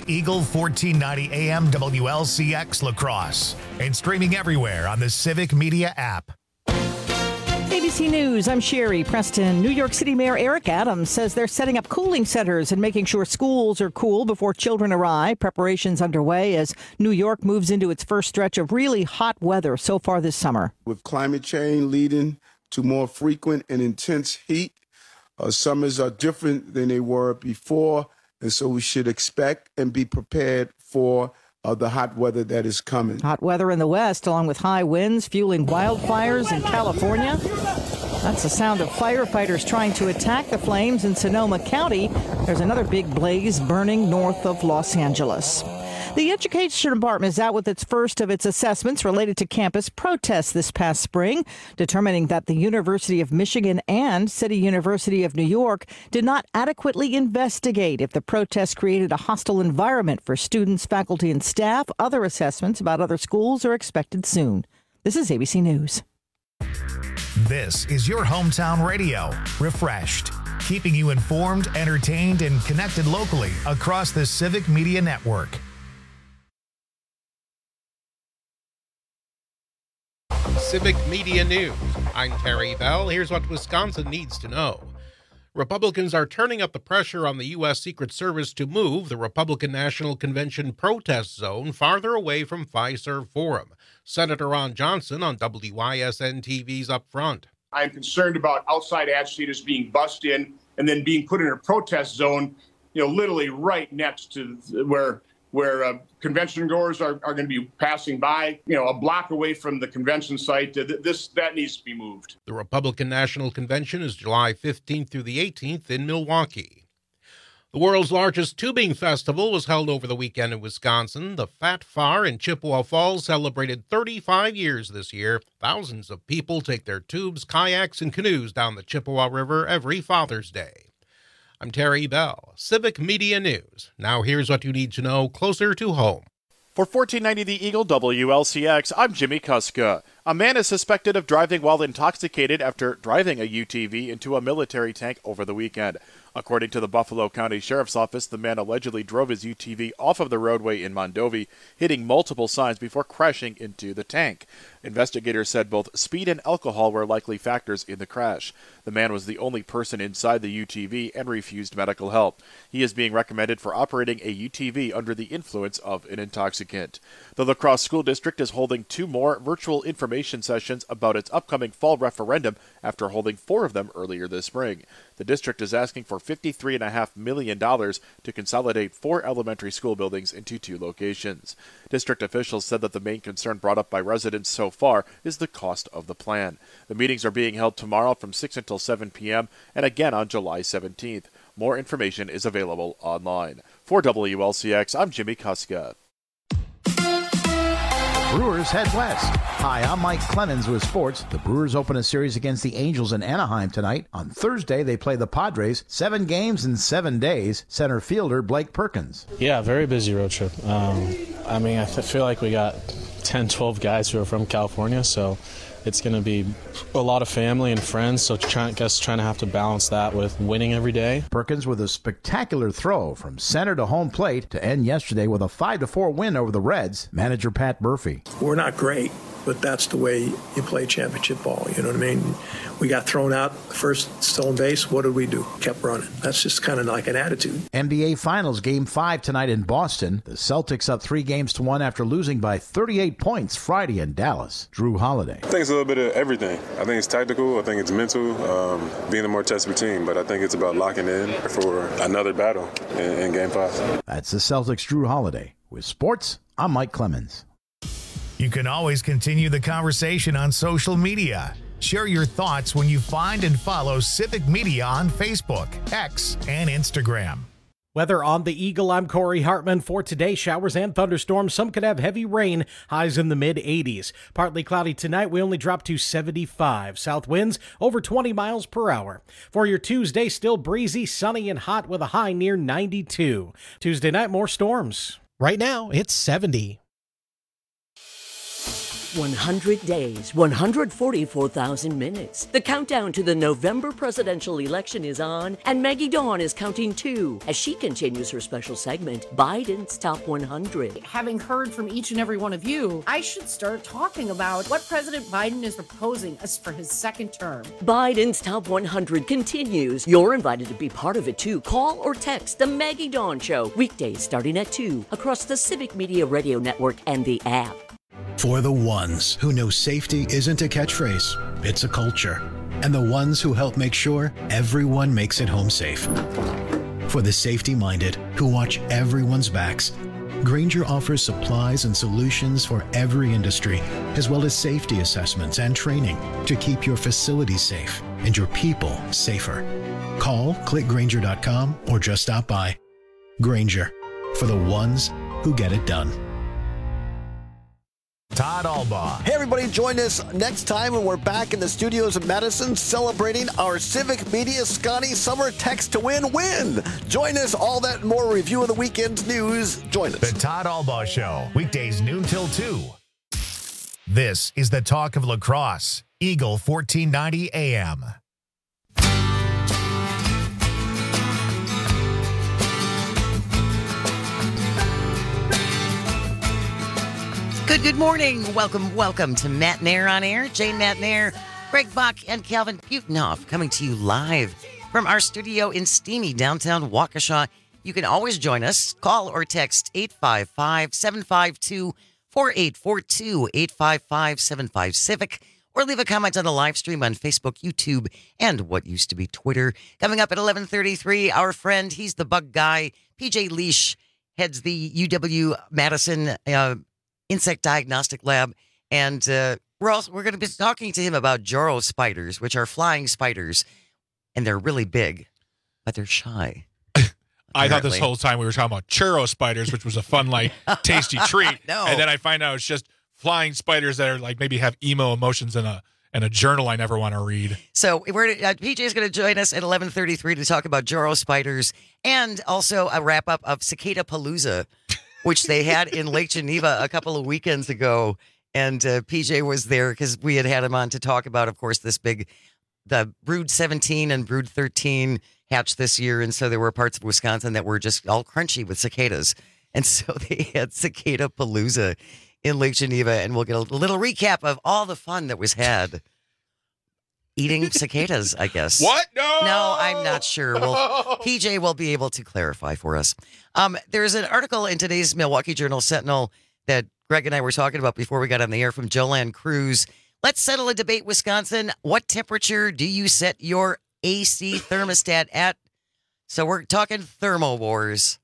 Eagle 1490 AM WLCX La Crosse and streaming everywhere on the Civic Media app. ABC News, I'm Sherry Preston. New York City Mayor Eric Adams says they're setting up cooling centers and making sure schools are cool before children arrive. Preparations underway as New York moves into its first stretch of really hot weather so far this summer. With climate change leading to more frequent and intense heat, summers are different than they were before, and so we should expect and be prepared for the hot weather that is coming. Hot weather in the west, along with high winds fueling wildfires in California. That's the sound of firefighters trying to attack the flames in Sonoma County. There's another big blaze burning north of Los Angeles. The Education Department is out with its first of its assessments related to campus protests this past spring, determining that the University of Michigan and City University of New York did not adequately investigate if the protests created a hostile environment for students, faculty, and staff. Other assessments about other schools are expected soon. This is ABC News. This is your hometown radio, Refreshed, keeping you informed, entertained, and connected locally across the Civic Media Network. Civic Media News. I'm Terry Bell. Here's what Wisconsin needs to know. Republicans are turning up the pressure on the U.S. Secret Service to move the Republican National Convention protest zone farther away from Fiserv Forum. Senator Ron Johnson on WYSN TV's Up Front. I'm concerned about outside agitators being bussed in and then being put in a protest zone, literally right next to where convention goers are going to be passing by, a block away from the convention site. That needs to be moved. The Republican National Convention is July 15th through the 18th in Milwaukee. The world's largest tubing festival was held over the weekend in Wisconsin. The Fat Far in Chippewa Falls celebrated 35 years this year. Thousands of people take their tubes, kayaks, and canoes down the Chippewa River every Father's Day. I'm Terry Bell, Civic Media News. Now here's what you need to know closer to home. For 1490 The Eagle WLCX, I'm Jimmy Kuska. A man is suspected of driving while intoxicated after driving a UTV into a military tank over the weekend. According to the Buffalo County Sheriff's Office, the man allegedly drove his UTV off of the roadway in Mondovi, hitting multiple signs before crashing into the tank. Investigators said both speed and alcohol were likely factors in the crash. The man was the only person inside the UTV and refused medical help. He is being recommended for operating a UTV under the influence of an intoxicant. The La Crosse School District is holding 2 more virtual information sessions about its upcoming fall referendum after holding 4 of them earlier this spring. The district is asking for $53.5 million to consolidate 4 elementary school buildings into 2 locations. District officials said that the main concern brought up by residents so far is the cost of the plan. The meetings are being held tomorrow from 6 until 7 p.m. and again on July 17th. More information is available online. For WLCX, I'm Jimmy Kuska. Brewers head west. Hi, I'm Mike Clemens with sports. The Brewers open a series against the Angels in Anaheim tonight. On Thursday, they play the Padres. 7 games in 7 days. Center fielder Blake Perkins. Yeah, very busy road trip. I feel like we got 10, 12 guys who are from California, so it's going to be a lot of family and friends, so trying to have to balance that with winning every day. Perkins with a spectacular throw from center to home plate to end yesterday with a 5-4 win over the Reds. Manager Pat Murphy. We're not great, but that's the way you play championship ball. You know what I mean? We got thrown out first stolen base. What did we do? Kept running. That's just kind of like an attitude. NBA Finals Game 5 tonight in Boston. The Celtics up 3-1 after losing by 38 points Friday in Dallas. Drew Holiday. I think it's a little bit of everything. I think it's tactical. I think it's mental, being a more tested team. But I think it's about locking in for another battle in Game 5. That's the Celtics' Drew Holiday. With sports, I'm Mike Clemens. You can always continue the conversation on social media. Share your thoughts when you find and follow Civic Media on Facebook, X, and Instagram. Weather on the Eagle, I'm Corey Hartman. For today, showers and thunderstorms. Some could have heavy rain, highs in the mid-80s. Partly cloudy tonight, we only drop to 75. South winds over 20 miles per hour. For your Tuesday, still breezy, sunny, and hot with a high near 92. Tuesday night, more storms. Right now, it's 70. 100 days, 144,000 minutes. The countdown to the November presidential election is on, and Maggie Dawn is counting too as she continues her special segment, Biden's Top 100. Having heard from each and every one of you, I should start talking about what President Biden is proposing as for his second term. Biden's Top 100 continues. You're invited to be part of it too. Call or text The Maggie Dawn Show, weekdays starting at 2, across the Civic Media Radio Network and the app. For the ones who know safety isn't a catchphrase, it's a culture. And the ones who help make sure everyone makes it home safe. For the safety-minded who watch everyone's backs, Grainger offers supplies and solutions for every industry, as well as safety assessments and training to keep your facilities safe and your people safer. Call, click Grainger.com, or just stop by. Grainger, for the ones who get it done. Todd Albaugh. Hey, everybody, join us next time when we're back in the studios of Madison celebrating our Civic Media Scotty Summer Text to Win. Join us, all that and more review of the weekend's news. Join us. The Todd Albaugh Show, weekdays noon till 2. This is the talk of lacrosse. Eagle 1490 AM. Good morning. Welcome to Matt Nair on Air. Jane Matt Nair, Greg Bach, and Calvin Butenhoff coming to you live from our studio in steamy downtown Waukesha. You can always join us. Call or text 855-752-4842, 855-75-CIVIC, or leave a comment on the live stream on Facebook, YouTube, and what used to be Twitter. Coming up at 11:33, our friend, he's the bug guy, PJ Leash, heads the UW-Madison Insect Diagnostic Lab, and we're going to be talking to him about Joro spiders, which are flying spiders, and they're really big, but they're shy. I thought this whole time we were talking about churro spiders, which was a fun, tasty treat. No. And then I find out it's just flying spiders that are maybe have emo emotions in a journal I never want to read. So PJ is going to join us at 11:33 to talk about Joro spiders and also a wrap up of Cicada Palooza, which they had in Lake Geneva a couple of weekends ago. And PJ was there because we had him on to talk about, of course, the Brood 17 and Brood 13 hatched this year. And so there were parts of Wisconsin that were just all crunchy with cicadas. And so they had Cicada Palooza in Lake Geneva. And we'll get a little recap of all the fun that was had eating cicadas, I guess. What? No, I'm not sure. Well, PJ will be able to clarify for us. There's an article in today's Milwaukee Journal Sentinel that Greg and I were talking about before we got on the air from Joanne Cruz. Let's settle a debate, Wisconsin. What temperature do you set your AC thermostat at? So we're talking thermo wars.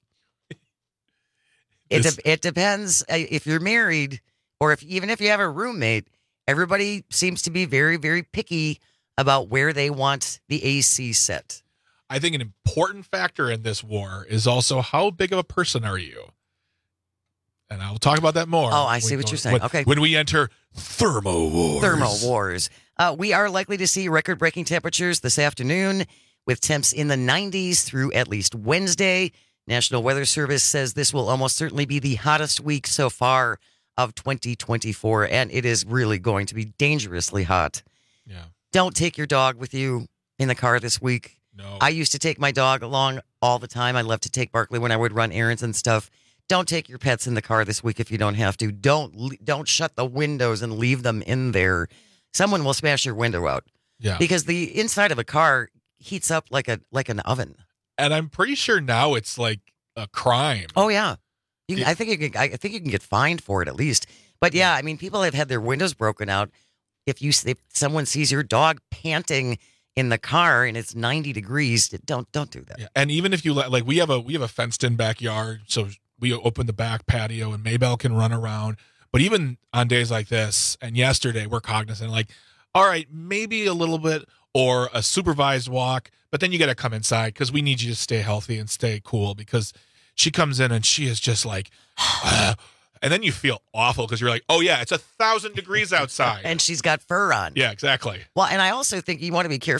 It depends if you're married or even if you have a roommate. Everybody seems to be very, very picky about where they want the AC set. I think an important factor in this war is also how big of a person are you? And I'll talk about that more. Oh, I see what you're saying. Okay. When we enter thermo wars. We are likely to see record-breaking temperatures this afternoon with temps in the 90s through at least Wednesday. National Weather Service says this will almost certainly be the hottest week so far of 2024, and it is really going to be dangerously hot. Yeah. Don't take your dog with you in the car this week. No. I used to take my dog along all the time. I love to take Barkley when I would run errands and stuff. Don't take your pets in the car this week if you don't have to. Don't shut the windows and leave them in there. Someone will smash your window out. Yeah. Because the inside of a car heats up like an oven. And I'm pretty sure now it's like a crime. Oh yeah. I think you can get fined for it at least. But yeah, I mean, people have had their windows broken out. If someone sees your dog panting in the car and it's 90 degrees, don't do that. Yeah. And even if you we have a fenced in backyard, so we open the back patio and Maybelle can run around. But even on days like this and yesterday, we're cognizant all right, maybe a little bit or a supervised walk, but then you got to come inside because we need you to stay healthy and stay cool, because she comes in and she is just and then you feel awful because you're like, oh yeah, it's 1,000 degrees outside. And she's got fur on. Yeah, exactly. Well, and I also think you want to be careful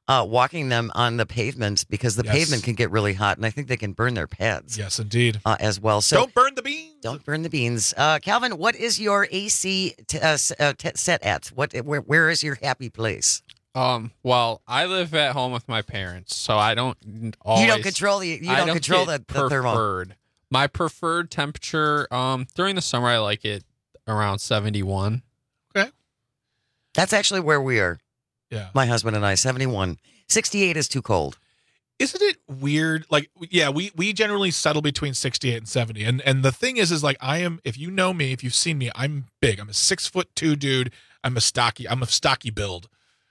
walking them on the pavement because the pavement can get really hot, and I think they can burn their pads. Yes, indeed. As well. So don't burn the beans. Don't burn the beans. Calvin, what is your AC set at? Where is your happy place? Well, I live at home with my parents, so I don't always. You don't control the thermal. My preferred temperature during the summer, I like it around 71. Okay. That's actually where we are. Yeah. My husband and I, 71. 68 is too cold. Isn't it weird? Like, yeah, we generally settle between 68 and 70. And the thing is like if you know me, if you've seen me, I'm big. I'm a 6'2" dude. I'm a stocky build.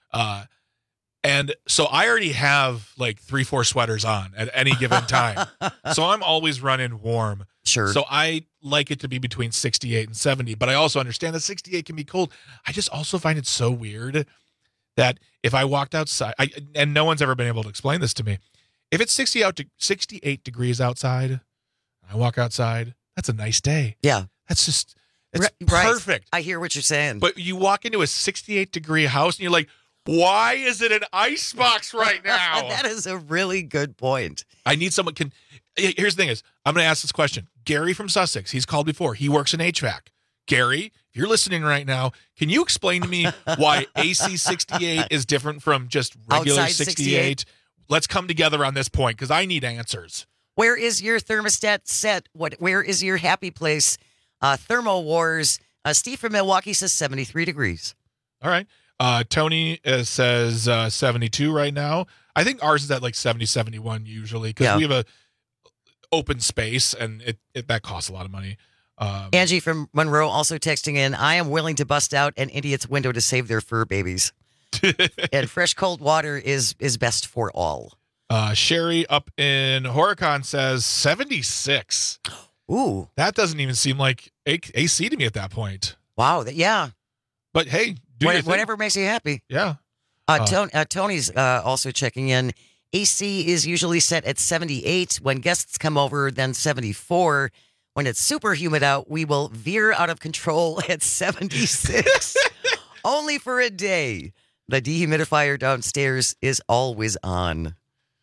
And so I already have like 3-4 sweaters on at any given time. So I'm always running warm. Sure. So I like it to be between 68 and 70, but I also understand that 68 can be cold. I just also find it so weird that if I walked outside, and no one's ever been able to explain this to me, if it's 68 degrees outside, I walk outside, that's a nice day. Yeah. It's right. Perfect. I hear what you're saying. But you walk into a 68-degree house and you're like, why is it an icebox right now? That is a really good point. I need someone here's the thing is, I'm going to ask this question. Gary from Sussex, he's called before. He works in HVAC. Gary, if you're listening right now, can you explain to me why AC 68 is different from just regular 68? Let's come together on this point because I need answers. Where is your thermostat set? Where is your happy place? Thermo Wars. Steve from Milwaukee says 73 degrees. All right. Tony says 72 right now. I think ours is at like 70, 71 usually because we have a open space and it that costs a lot of money. Angie from Monroe also texting in, I am willing to bust out an idiot's window to save their fur babies. And fresh cold water is best for all. Sherry up in Horicon says 76. Ooh. That doesn't even seem like AC to me at that point. Wow. Yeah. But hey, whatever makes you happy. Yeah. Tony's also checking in. AC is usually set at 78. When guests come over, then 74. When it's super humid out, we will veer out of control at 76. Only for a day. The dehumidifier downstairs is always on.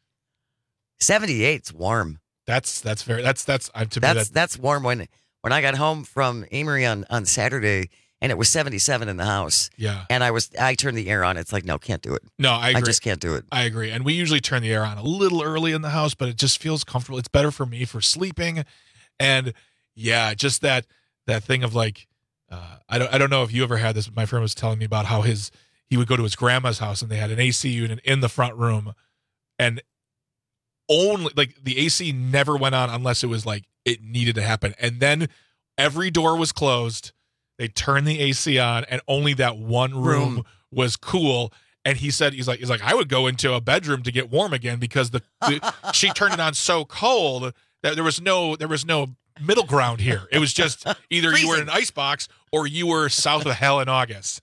78's warm. That's warm. When I got home from Amory on Saturday and it was 77 in the house. Yeah. And I turned the air on. It's like, no, can't do it. No, I agree. I just can't do it. I agree. And we usually turn the air on a little early in the house, but it just feels comfortable. It's better for me for sleeping. And yeah, just that thing of like, I don't know if you ever had this, but my friend was telling me about how he would go to his grandma's house and they had an AC unit in the front room and only like the AC never went on unless it was like it needed to happen. And then every door was closed. They turned the AC on and only that one room was cool. And he's like, I would go into a bedroom to get warm again because she turned it on so cold that there was no middle ground here. It was just either you were in an icebox or you were south of hell in August.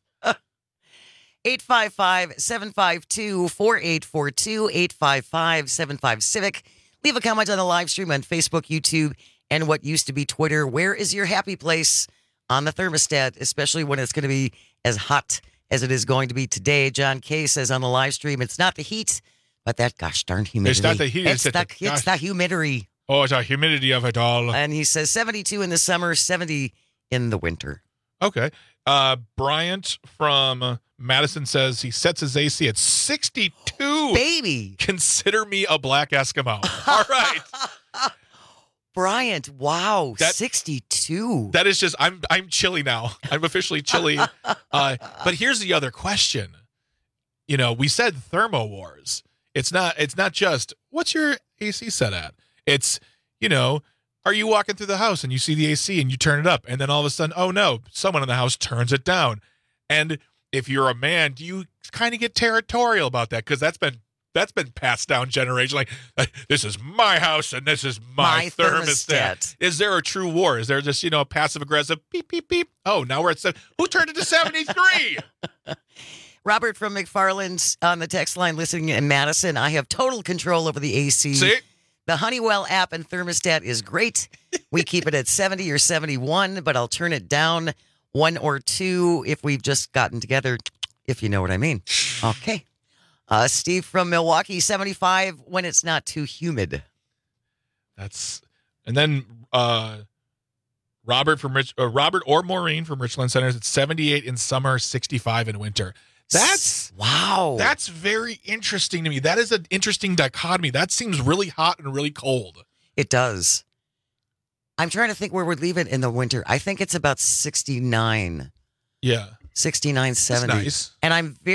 855-752-4842, 855-75-CIVIC. Leave a comment on the live stream on Facebook, YouTube, and what used to be Twitter. Where is your happy place on the thermostat, especially when it's going to be as hot as it is going to be today? John K. says on the live stream, it's not the heat, but that gosh darn humidity. It's not the heat. It's the humidity. Oh, it's the humidity of it all. And he says 72 in the summer, 70 in the winter. Okay. Bryant from Madison says he sets his AC at 62. Baby. Consider me a black Eskimo. All right. Bryant, wow, 62. That is just, I'm chilly now. I'm officially chilly. But here's the other question. You know, we said Thermo Wars. It's not just, what's your AC set at? It's, you know, are you walking through the house and you see the AC and you turn it up and then all of a sudden, oh no, someone in the house turns it down. And if you're a man, do you kind of get territorial about that? Because that's been passed down generation. Like, this is my house and this is my thermostat. Is there a true war? Is there just, you know, a passive aggressive beep, beep, beep? Oh, now we're at 7. Who turned it to 73? Robert from McFarland on the text line listening in Madison. I have total control over the AC. See? The Honeywell app and thermostat is great. We keep it at 70 or 71, but I'll turn it down 1 or 2 if we've just gotten together, if you know what I mean. Okay. Steve from Milwaukee, 75 when it's not too humid. And then Robert or Maureen from Richland Centers, it's 78 in summer, 65 in winter. Wow. That's very interesting to me. That is an interesting dichotomy. That seems really hot and really cold. It does. I'm trying to think where we'd leave it in the winter. I think it's about 69. Yeah. 69, 70. That's nice. And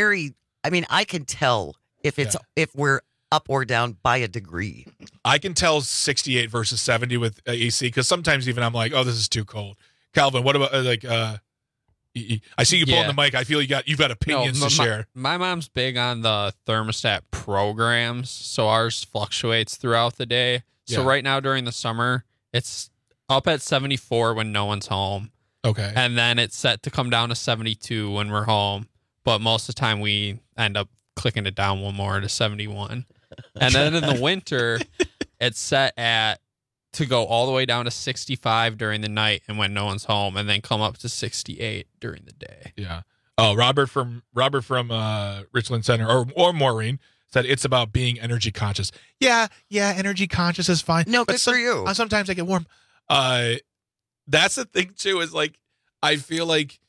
I can tell if we're up or down by a degree. I can tell 68 versus 70 with AC because sometimes even I'm like, oh, this is too cold. Calvin, what about I see you pulling the mic. I feel you've got opinions to share. My mom's big on the thermostat programs, so ours fluctuates throughout the day. So right now during the summer, it's up at 74 when no one's home. Okay. And then it's set to come down to 72 when we're home. But most of the time we end up clicking it down one more to 71. And then in the winter, it's set to go all the way down to 65 during the night and when no one's home, and then come up to 68 during the day. Yeah. Oh, Robert from Richland Center or Maureen said it's about being energy conscious. Yeah, energy conscious is fine. No, good for you. Sometimes I get warm. That's the thing too, is like I feel like,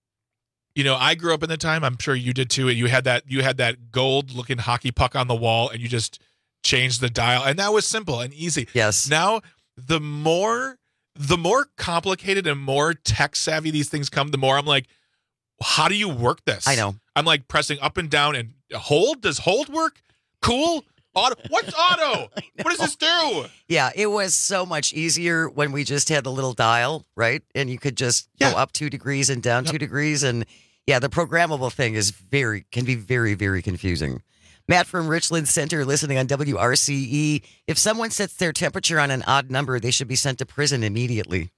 I grew up in the time, I'm sure you did too. You had that gold looking hockey puck on the wall and you just changed the dial, and that was simple and easy. Yes. Now the more complicated and more tech savvy these things come, the more I'm like, how do you work this? I know. I'm like pressing up and down and hold. Does hold work? Cool. Auto. What's auto? What does this do? Yeah, it was so much easier when we just had the little dial, right? And you could just go up 2 degrees and down 2 degrees. And yeah, the programmable thing can be very, very confusing. Matt from Richland Center listening on WRCE. If someone sets their temperature on an odd number, they should be sent to prison immediately.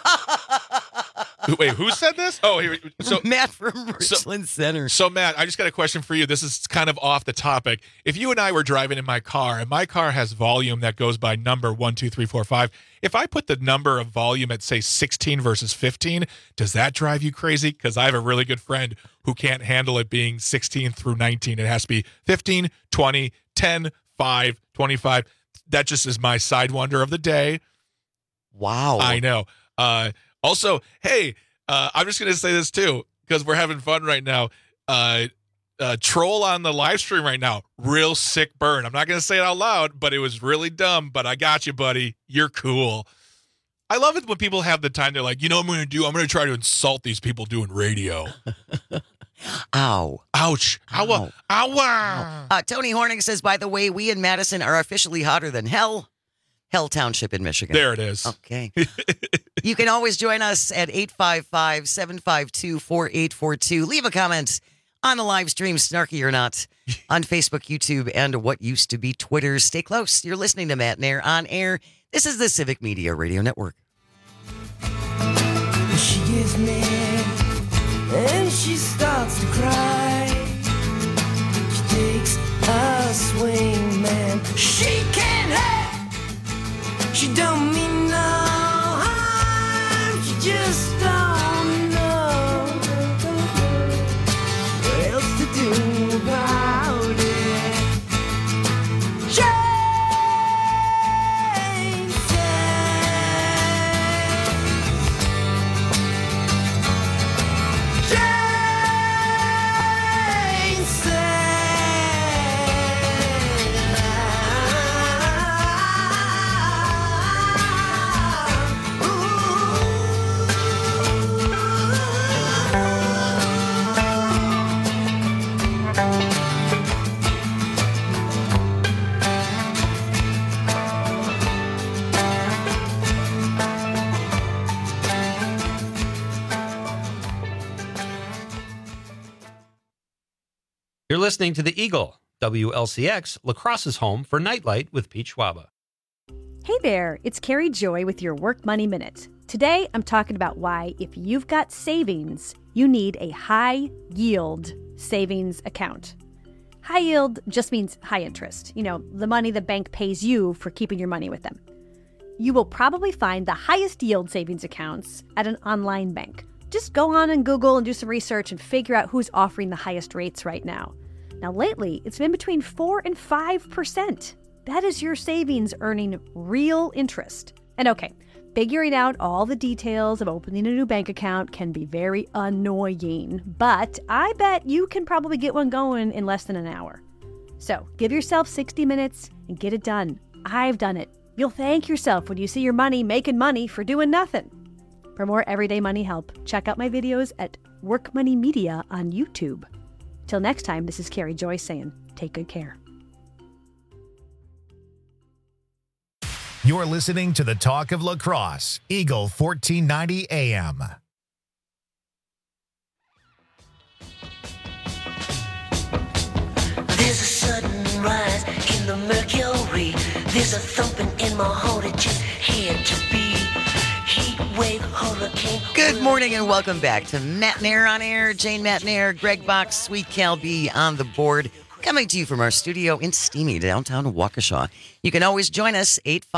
Wait, who said this? Oh, so Matt from Richland Center. So Matt, I just got a question for you. This is kind of off the topic. If you and I were driving in my car, and my car has volume that goes by number 1, 2, 3, 4, 5. If I put the number of volume at say 16 versus 15, does that drive you crazy? Because I have a really good friend who can't handle it being 16 through 19. It has to be 15, 20, 10, 5, 25. That just is my side wonder of the day. Wow. I know. Also, hey, I'm just going to say this too, because we're having fun right now. Troll on the live stream right now. Real sick burn. I'm not going to say it out loud, but it was really dumb. But I got you, buddy. You're cool. I love it when people have the time. They're like, what I'm going to do? I'm going to try to insult these people doing radio. Ow. Ouch. Ow. Ow. Tony Horning says, by the way, we in Madison are officially hotter than Hell Township in Michigan. There it is. Okay. You can always join us at 855-752-4842. Leave a comment on the live stream, snarky or not, on Facebook, YouTube, and what used to be Twitter. Stay close. You're listening to Matt Nair on air. This is the Civic Media Radio Network. She gets mad and she starts to cry. She takes a swing, man. She can't have. She don't mean no harm. She just don't know what else to do about it. Jane You're listening to The Eagle, WLCX, La Crosse's home for Nightlight with Pete Schwaba. Hey there, it's Carrie Joy with your Work Money Minute. Today, I'm talking about why, if you've got savings, you need a high-yield savings account. High yield just means high interest. The money the bank pays you for keeping your money with them. You will probably find the highest yield savings accounts at an online bank. Just go on and Google and do some research and figure out who's offering the highest rates right now. Now, lately, it's been between 4 and 5%. That is your savings earning real interest. And okay, figuring out all the details of opening a new bank account can be very annoying, but I bet you can probably get one going in less than an hour. So give yourself 60 minutes and get it done. I've done it. You'll thank yourself when you see your money making money for doing nothing. For more everyday money help, check out my videos at Work Money Media on YouTube. Till next time, this is Carrie Joy saying, take good care. You're listening to the Talk of Lacrosse, Eagle 1490 AM. There's a sudden rise in the mercury. There's a thumping in my heart. It just had to be. Heat wave, hurricane. Good morning and welcome back to Matt Nair on Air. Jane Matt Nair, Greg Box, Sweet Cal B on the board. Coming to you from our studio in steamy downtown Waukesha. You can always join us,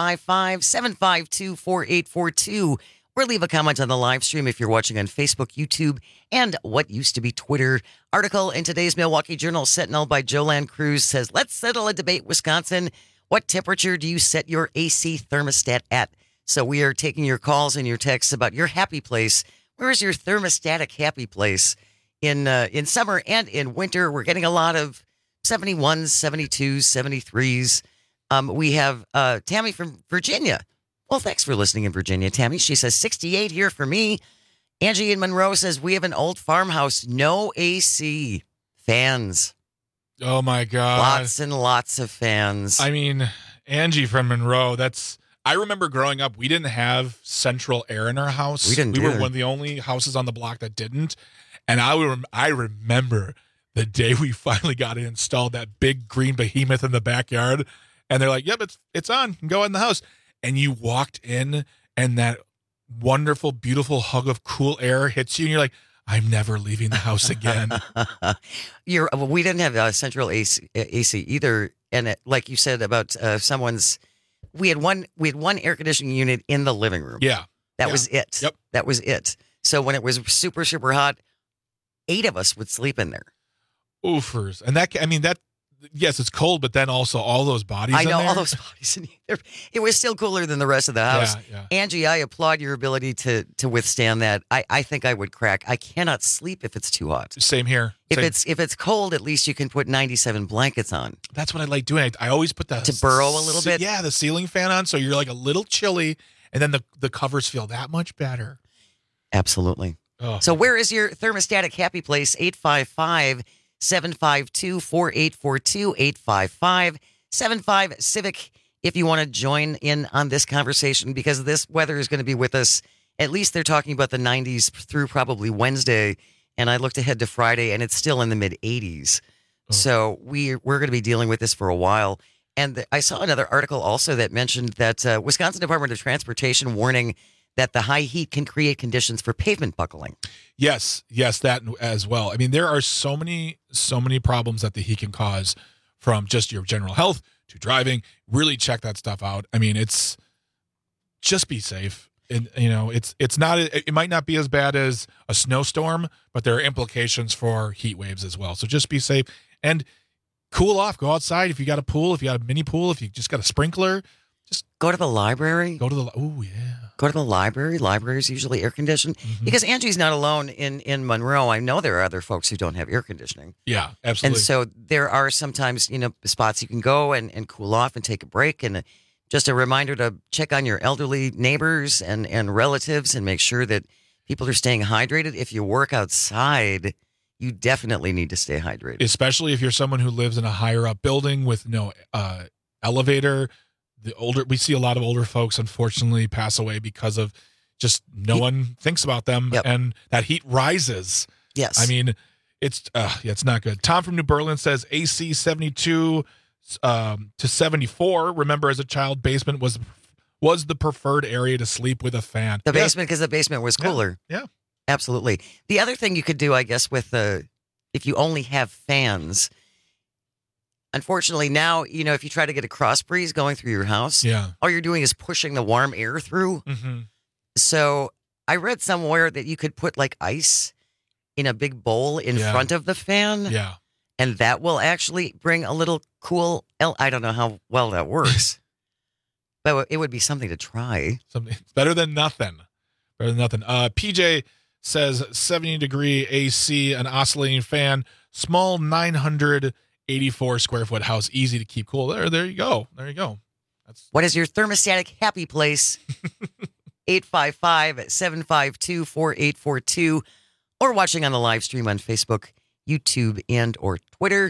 855-752-4842, or leave a comment on the live stream if you're watching on Facebook, YouTube, and what used to be Twitter. Article in today's Milwaukee Journal Sentinel by Jolan Cruz says, let's settle a debate, Wisconsin. What temperature do you set your AC thermostat at? So we are taking your calls and your texts about your happy place. Where is your thermostatic happy place in summer and in winter? We're getting a lot of 71s, 72s, 73s. We have Tammy from Virginia. Well, thanks for listening in Virginia, Tammy. She says 68 here for me. Angie in Monroe says we have an old farmhouse, no AC, fans. Oh my God. Lots and lots of fans. I mean, Angie from Monroe, I remember growing up, we didn't have central air in our house. We were one of the only houses on the block that didn't. And I remember the day we finally got it installed, that big green behemoth in the backyard, and they're like, yep, it's on. You can go in the house. And you walked in, and that wonderful, beautiful hug of cool air hits you, and you're like, I'm never leaving the house again. We didn't have central AC either. And like you said about we had one air conditioning unit in the living room. Yeah. That was it. Yep. That was it. So when it was super, super hot, 8 of us would sleep in there. Oofers. And yes, it's cold, but then also all those bodies I know, in there. all those bodies in there. It was still cooler than the rest of the house. Yeah. Angie, I applaud your ability to withstand that. I think I would crack. I cannot sleep if it's too hot. Same here. If it's cold, at least you can put 97 blankets on. That's what I like doing. I always put to burrow a little bit. Yeah, the ceiling fan on, so you're like a little chilly, and then the covers feel that much better. Absolutely. Oh. So where is your thermostatic happy place? 855-752-4842, 855-75-CIVIC if you want to join in on this conversation, because this weather is going to be with us. At least they're talking about the 90s through probably Wednesday, and I looked ahead to Friday, and it's still in the mid-80s. Oh. So we're going to be dealing with this for a while. And I saw another article also that mentioned that Wisconsin Department of Transportation warning that the high heat can create conditions for pavement buckling. Yes, that as well. I mean, there are so many problems that the heat can cause, from just your general health to driving. Really check that stuff out. I mean, it's just be safe. And it's not. It might not be as bad as a snowstorm, but there are implications for heat waves as well. So just be safe and cool off. Go outside if you got a pool, if you got a mini pool, if you just got a sprinkler. Just go to the library. Go to the library. Library is usually air conditioned, because Angie's not alone in Monroe. I know there are other folks who don't have air conditioning. Yeah, absolutely. And so there are sometimes, spots you can go and cool off and take a break. And just a reminder to check on your elderly neighbors and relatives and make sure that people are staying hydrated. If you work outside, you definitely need to stay hydrated. Especially if you're someone who lives in a higher up building with no elevator. We see a lot of older folks, unfortunately, pass away because of just no one thinks about them, and that heat rises. Yes. I mean, it's not good. Tom from New Berlin says AC 72 to 74. Remember, as a child, basement was the preferred area to sleep with a fan. The basement, because the basement was cooler. Yeah. Absolutely. The other thing you could do, I guess, with if you only have fans. Unfortunately, now, if you try to get a cross breeze going through your house, all you're doing is pushing the warm air through. Mm-hmm. So I read somewhere that you could put like ice in a big bowl in front of the fan. Yeah. And that will actually bring a little cool, I don't know how well that works, but it would be something to try. Something better than nothing. Better than nothing. PJ says 70-degree AC, an oscillating fan, small 984 square foot house, easy to keep cool. There you go. There you go. What is your thermostatic happy place? 855-752-4842, or watching on the live stream on Facebook, YouTube, and or Twitter.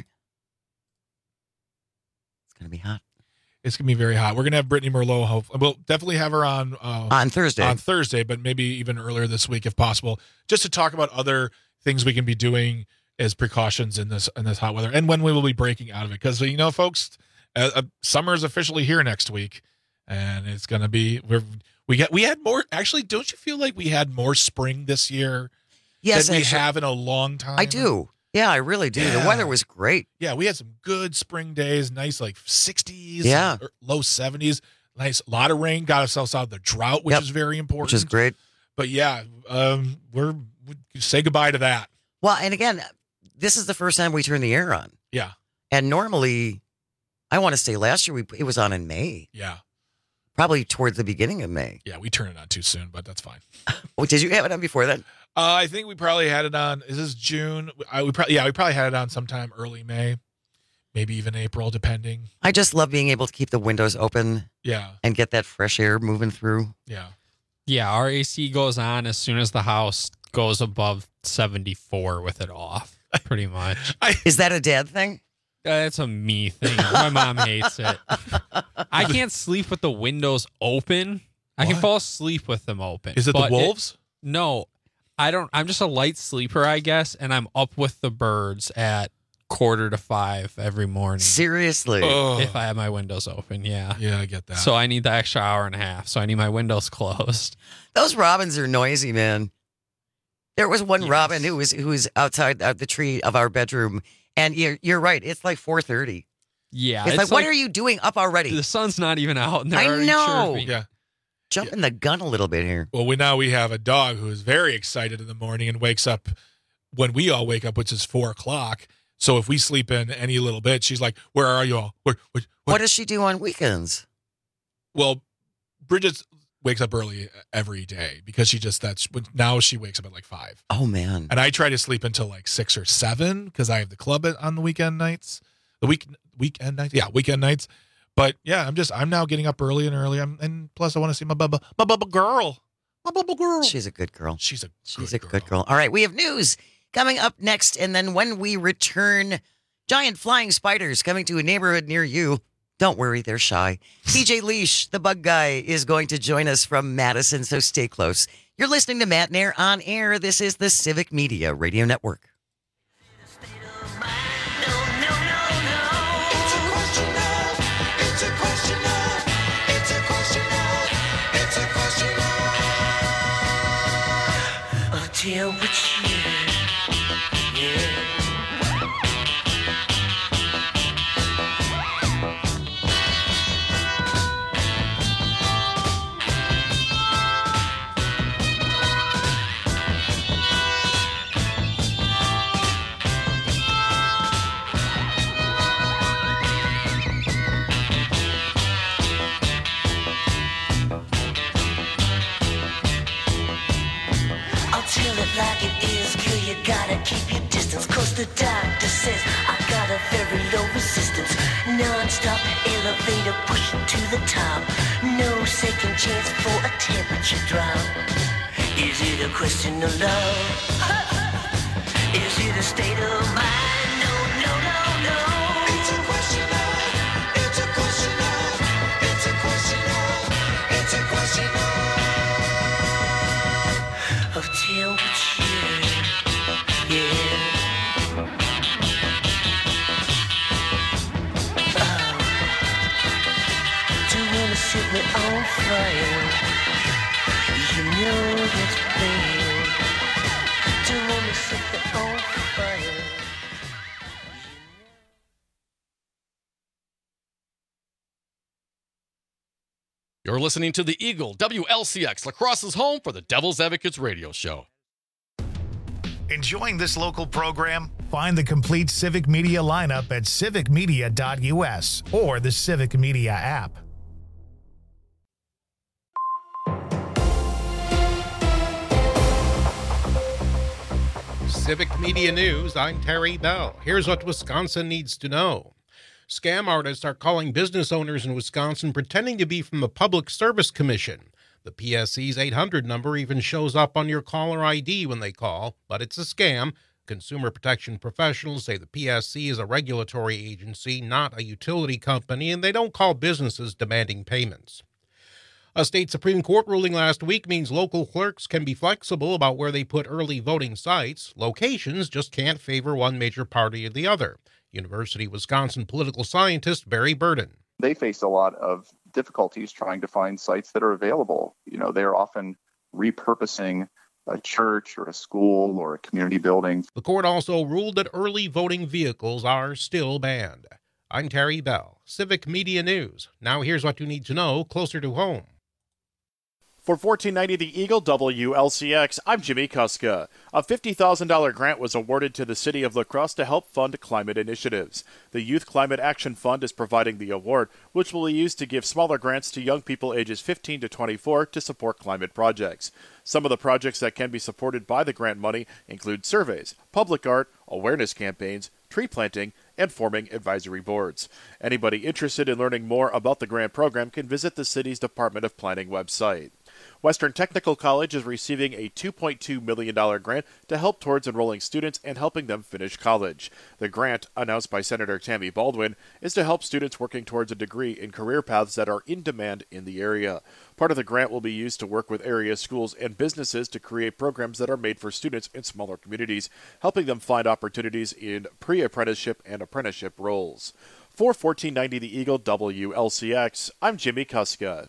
It's going to be hot. It's going to be very hot. We're going to have Brittany Merlot. We'll definitely have her on Thursday. On Thursday, but maybe even earlier this week if possible, just to talk about other things we can be doing as precautions in this hot weather, and when we will be breaking out of it. Because folks, summer is officially here next week, and it's going to be we had more. Actually, don't you feel like we had more spring this year? Yes, than we have in a long time. I do. Yeah, I really do. Yeah. The weather was great. Yeah, we had some good spring days, nice like 60s, low 70s, nice. A lot of rain got ourselves out of the drought, which is very important. Which is we say goodbye to that. Well, and again, this is the first time we turn the air on. Yeah. And normally, I want to say last year it was on in May. Yeah. Probably towards the beginning of May. Yeah, we turned it on too soon, but that's fine. Oh, did you have it on before then? I think we probably had it on. Is this June? We probably had it on sometime early May, maybe even April, depending. I just love being able to keep the windows open. Yeah. And get that fresh air moving through. Yeah. Yeah, our AC goes on as soon as the house goes above 74 with it off, pretty much. Is that a dad thing? It's a me thing. My mom hates it. I can't sleep with the windows open. I can fall asleep with them open. Is it the wolves? No, I don't. I'm just a light sleeper, I guess, and I'm up with the birds at 4:45 every morning. Seriously? If I have my windows open, yeah. Yeah, I get that. So I need the extra hour and a half, so I need my windows closed. Those robins are noisy, man. There was one robin who was outside the tree of our bedroom, and you're right. It's like 4:30. Yeah. It's like, what are you doing up already? The sun's not even out, and they're I already know. chirping. Yeah. Jumping the gun a little bit here. Well, we have a dog who is very excited in the morning and wakes up when we all wake up, which is 4:00. So if we sleep in any little bit, she's like, "Where are you all? What does she do on weekends?" Well, Bridget wakes up early every day because now she wakes up at like 5. Oh man! And I try to sleep until like 6 or 7 because I have the club on the weekend nights. Weekend nights. Yeah, weekend nights. But yeah, I'm now getting up early and early. And plus I want to see my bubba girl. My bubba girl. She's a good girl. She's a good girl. All right, we have news coming up next, and then when we return, giant flying spiders coming to a neighborhood near you. Don't worry, they're shy. TJ Leash, the bug guy, is going to join us from Madison, so stay close. You're listening to Matt Nair on air. This is the Civic Media Radio Network. Till which year? Yeah. Tell it like it is, girl, you gotta keep your distance. Cause the doctor says I got a very low resistance. Non-stop elevator pushing to the top. No second chance for a temperature drop. Is it a question of love? Is it a state of mind? No, no, no, no. It's a question of, it's a question of, it's a question of, it's a question of till which year, yeah. Oh, don't wanna set me on fire. You know that's bad. Don't wanna set me on fire. You're listening to the Eagle WLCX, La Crosse's home for the Devil's Advocates radio show. Enjoying this local program? Find the complete Civic Media lineup at civicmedia.us or the Civic Media app. Civic Media News, I'm Terry Bell. Here's what Wisconsin needs to know. Scam artists are calling business owners in Wisconsin pretending to be from the Public Service Commission. The PSC's 800 number even shows up on your caller ID when they call, but it's a scam. Consumer protection professionals say the PSC is a regulatory agency, not a utility company, and they don't call businesses demanding payments. A state Supreme Court ruling last week means local clerks can be flexible about where they put early voting sites. Locations just can't favor one major party or the other. University of Wisconsin political scientist Barry Burden. They face a lot of difficulties trying to find sites that are available. They're often repurposing a church or a school or a community building. The court also ruled that early voting vehicles are still banned. I'm Terry Bell, Civic Media News. Now here's what you need to know closer to home. For 1490 The Eagle WLCX, I'm Jimmy Kuska. A $50,000 grant was awarded to the city of La Crosse to help fund climate initiatives. The Youth Climate Action Fund is providing the award, which will be used to give smaller grants to young people ages 15 to 24 to support climate projects. Some of the projects that can be supported by the grant money include surveys, public art, awareness campaigns, tree planting, and forming advisory boards. Anybody interested in learning more about the grant program can visit the city's Department of Planning website. Western Technical College is receiving a $2.2 million grant to help towards enrolling students and helping them finish college. The grant, announced by Senator Tammy Baldwin, is to help students working towards a degree in career paths that are in demand in the area. Part of the grant will be used to work with area schools and businesses to create programs that are made for students in smaller communities, helping them find opportunities in pre-apprenticeship and apprenticeship roles. For 1490 The Eagle WLCX, I'm Jimmy Kuska.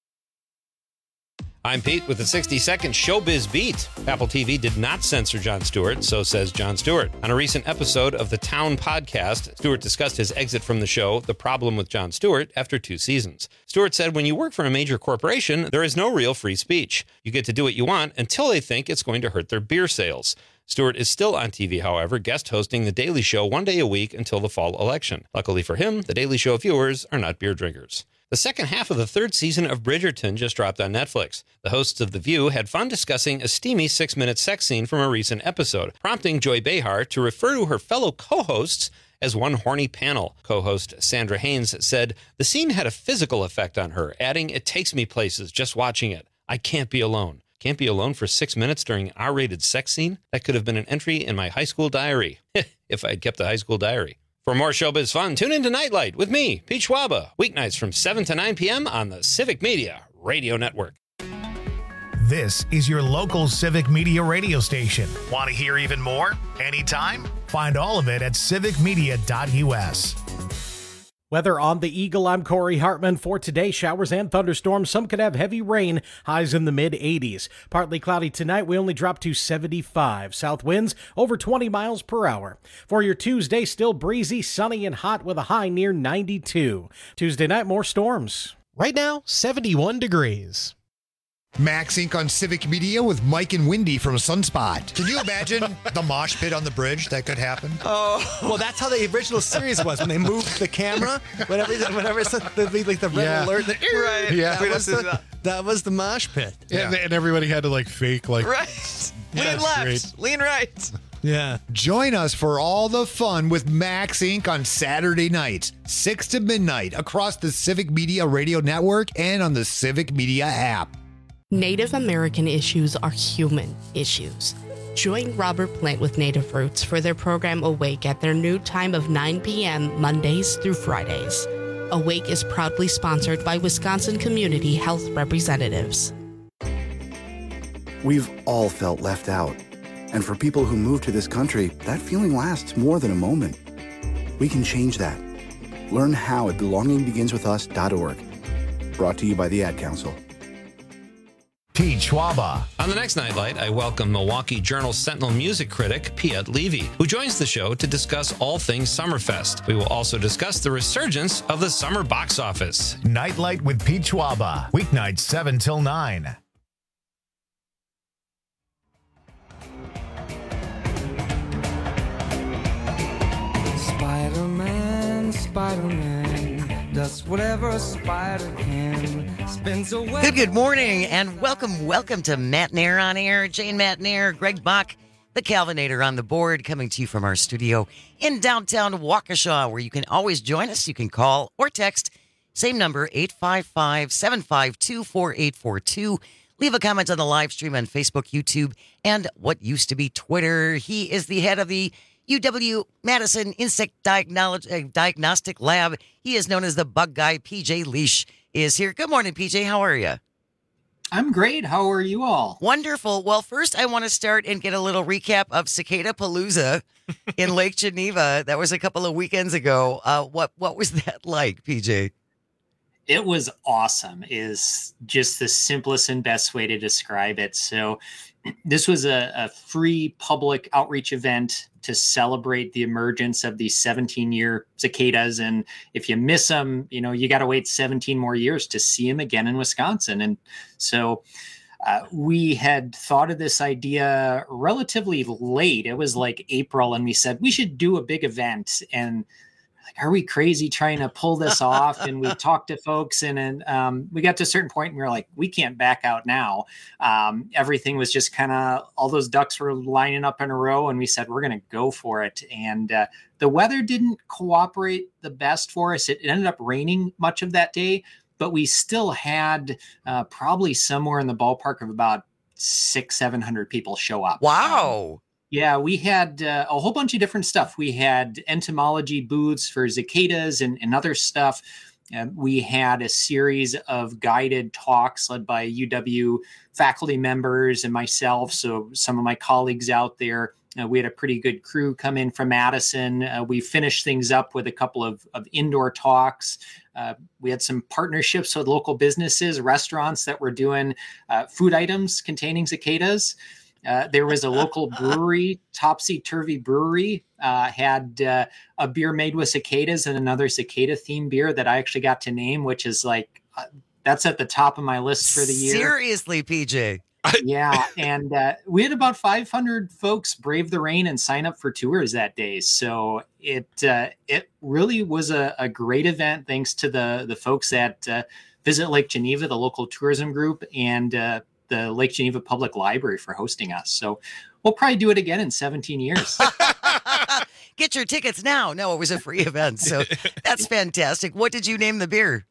I'm Pete with the 60-second Showbiz Beat. Apple TV did not censor Jon Stewart, so says Jon Stewart. On a recent episode of the Town podcast, Stewart discussed his exit from the show, The Problem with Jon Stewart, after 2 seasons. Stewart said, when you work for a major corporation, there is no real free speech. You get to do what you want until they think it's going to hurt their beer sales. Stewart is still on TV, however, guest hosting The Daily Show 1 day a week until the fall election. Luckily for him, The Daily Show viewers are not beer drinkers. The second half of the 3rd season of Bridgerton just dropped on Netflix. The hosts of The View had fun discussing a steamy 6-minute sex scene from a recent episode, prompting Joy Behar to refer to her fellow co-hosts as one horny panel. Co-host Sandra Haynes said, the scene had a physical effect on her, adding, it takes me places just watching it. I can't be alone. Can't be alone for 6 minutes during an R-rated sex scene? That could have been an entry in my high school diary, if I'd kept a high school diary. For more showbiz fun, tune in to Nightlight with me, Pete Schwaba, weeknights from 7 to 9 p.m. on the Civic Media Radio Network. This is your local Civic Media radio station. Want to hear even more? Anytime? Find all of it at civicmedia.us. Weather on the Eagle, I'm Corey Hartman. For today, showers and thunderstorms. Some could have heavy rain, highs in the mid-80s. Partly cloudy tonight, we only drop to 75. South winds over 20 miles per hour. For your Tuesday, still breezy, sunny, and hot with a high near 92. Tuesday night, more storms. Right now, 71 degrees. Max Inc. on Civic Media with Mike and Wendy from Sunspot. Can you imagine the mosh pit on the bridge that could happen? Oh, well, that's how the original series was when they moved the camera. Whenever it's the red alert, right? Yeah, that was the mosh pit. Yeah, and everybody had to fake right. Lean left, great. Lean right. Yeah. Join us for all the fun with Max Inc. on Saturday nights, 6 to midnight, across the Civic Media Radio Network and on the Civic Media app. Native American issues are human issues. Join Robert Plant with Native Roots for their program Awake at their new time of 9 p.m. Mondays through Fridays. Awake is proudly sponsored by Wisconsin Community Health Representatives. We've all felt left out. And for people who move to this country, that feeling lasts more than a moment. We can change that. Learn how at belongingbeginswithus.org. Brought to you by the Ad Council. Pete Schwaba. On the next Nightlight, I welcome Milwaukee Journal Sentinel music critic Piet Levy, who joins the show to discuss all things Summerfest. We will also discuss the resurgence of the summer box office. Nightlight with Pete Schwaba, weeknights 7 till 9. Spider-Man does whatever a spider can. Spins away. Good morning, and welcome to Matt Nair on Air. Jane Matt Nair, Greg Bach, the Calvinator on the board, coming to you from our studio in downtown Waukesha, where you can always join us. You can call or text. Same number, 855-752-4842. Leave a comment on the live stream on Facebook, YouTube, and what used to be Twitter. He is the head of the UW-Madison Insect Diagnostic Lab. He is known as the Bug Guy. PJ Leash is here. Good morning, PJ. How are you? I'm great. How are you all? Wonderful. Well, first I want to start and get a little recap of Cicada Palooza in Lake Geneva. That was a couple of weekends ago. What was that like, PJ? It was awesome is just the simplest and best way to describe it. So this was a free public outreach event to celebrate the emergence of these 17-year cicadas. And if you miss them, you got to wait 17 more years to see them again in Wisconsin. And so we had thought of this idea relatively late. It was like April, and we said we should do a big event. And are we crazy trying to pull this off? And we talked to folks, and we got to a certain point and we were like, we can't back out now. Everything was just kind of, all those ducks were lining up in a row, and we said, we're going to go for it. And the weather didn't cooperate the best for us. It ended up raining much of that day, but we still had probably somewhere in the ballpark of about 600-700 people show up. Wow. Yeah, we had a whole bunch of different stuff. We had entomology booths for cicadas and other stuff. We had a series of guided talks led by UW faculty members and myself, so some of my colleagues out there. We had a pretty good crew come in from Madison. We finished things up with a couple of indoor talks. We had some partnerships with local businesses, restaurants that were doing food items containing cicadas. There was a local brewery, Topsy Turvy Brewery, had a beer made with cicadas and another cicada-themed beer that I actually got to name, which is like, that's at the top of my list for the year. Seriously, PJ. Yeah, and we had about 500 folks brave the rain and sign up for tours that day. So it really was a great event, thanks to the folks at Visit Lake Geneva, the local tourism group, and the Lake Geneva Public Library for hosting us. So we'll probably do it again in 17 years. Get your tickets now. No, it was a free event. So that's fantastic. What did you name the beer?